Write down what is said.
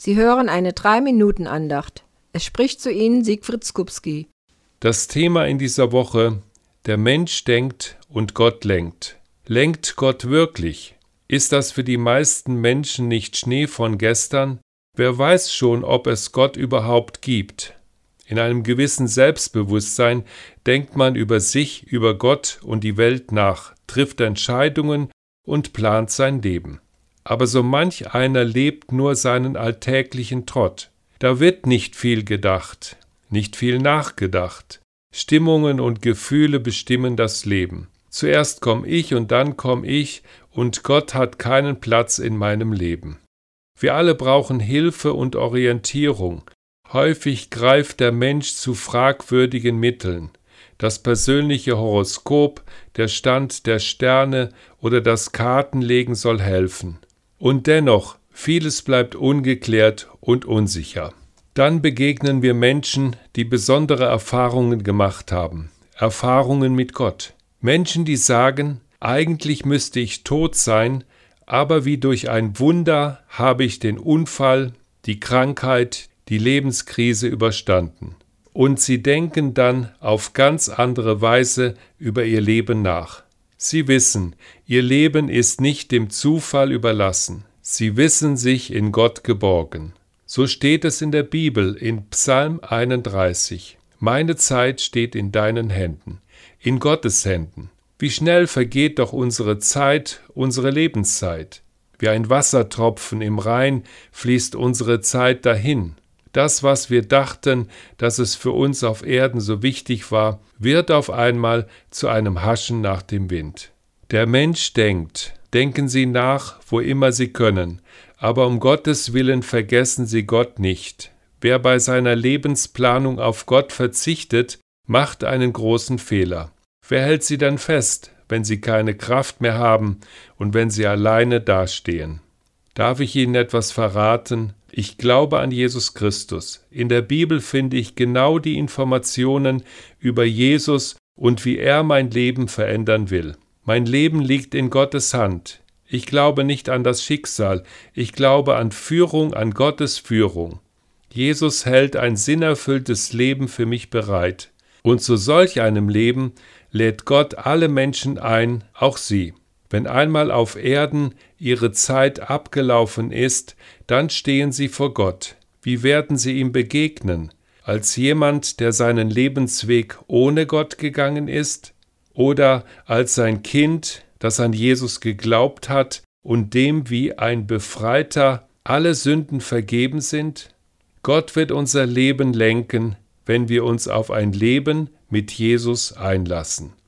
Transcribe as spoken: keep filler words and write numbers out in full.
Sie hören eine drei Minuten Andacht. Es spricht zu Ihnen Siegfried Skupski. Das Thema in dieser Woche: Der Mensch denkt und Gott lenkt. Lenkt Gott wirklich? Ist das für die meisten Menschen nicht Schnee von gestern? Wer weiß schon, ob es Gott überhaupt gibt? In einem gewissen Selbstbewusstsein denkt man über sich, über Gott und die Welt nach, trifft Entscheidungen und plant sein Leben. Aber so manch einer lebt nur seinen alltäglichen Trott. Da wird nicht viel gedacht, nicht viel nachgedacht. Stimmungen und Gefühle bestimmen das Leben. Zuerst komm ich und dann komm ich, und Gott hat keinen Platz in meinem Leben. Wir alle brauchen Hilfe und Orientierung. Häufig greift der Mensch zu fragwürdigen Mitteln. Das persönliche Horoskop, der Stand der Sterne oder das Kartenlegen soll helfen. Und dennoch, vieles bleibt ungeklärt und unsicher. Dann begegnen wir Menschen, die besondere Erfahrungen gemacht haben. Erfahrungen mit Gott. Menschen, die sagen, eigentlich müsste ich tot sein, aber wie durch ein Wunder habe ich den Unfall, die Krankheit, die Lebenskrise überstanden. Und sie denken dann auf ganz andere Weise über ihr Leben nach. Sie wissen, ihr Leben ist nicht dem Zufall überlassen. Sie wissen sich in Gott geborgen. So steht es in der Bibel in Psalm einunddreißig. Meine Zeit steht in deinen Händen, in Gottes Händen. Wie schnell vergeht doch unsere Zeit, unsere Lebenszeit. Wie ein Wassertropfen im Rhein fließt unsere Zeit dahin. Das, was wir dachten, dass es für uns auf Erden so wichtig war, wird auf einmal zu einem Haschen nach dem Wind. Der Mensch denkt. Denken Sie nach, wo immer Sie können. Aber um Gottes Willen vergessen Sie Gott nicht. Wer bei seiner Lebensplanung auf Gott verzichtet, macht einen großen Fehler. Wer hält Sie dann fest, wenn Sie keine Kraft mehr haben und wenn Sie alleine dastehen? Darf ich Ihnen etwas verraten? Ich glaube an Jesus Christus. In der Bibel finde ich genau die Informationen über Jesus und wie er mein Leben verändern will. Mein Leben liegt in Gottes Hand. Ich glaube nicht an das Schicksal. Ich glaube an Führung, an Gottes Führung. Jesus hält ein sinnerfülltes Leben für mich bereit. Und zu solch einem Leben lädt Gott alle Menschen ein, auch Sie. Wenn einmal auf Erden ihre Zeit abgelaufen ist, dann stehen sie vor Gott. Wie werden sie ihm begegnen? Als jemand, der seinen Lebensweg ohne Gott gegangen ist? Oder als sein Kind, das an Jesus geglaubt hat und dem wie ein Befreiter alle Sünden vergeben sind? Gott wird unser Leben lenken, wenn wir uns auf ein Leben mit Jesus einlassen.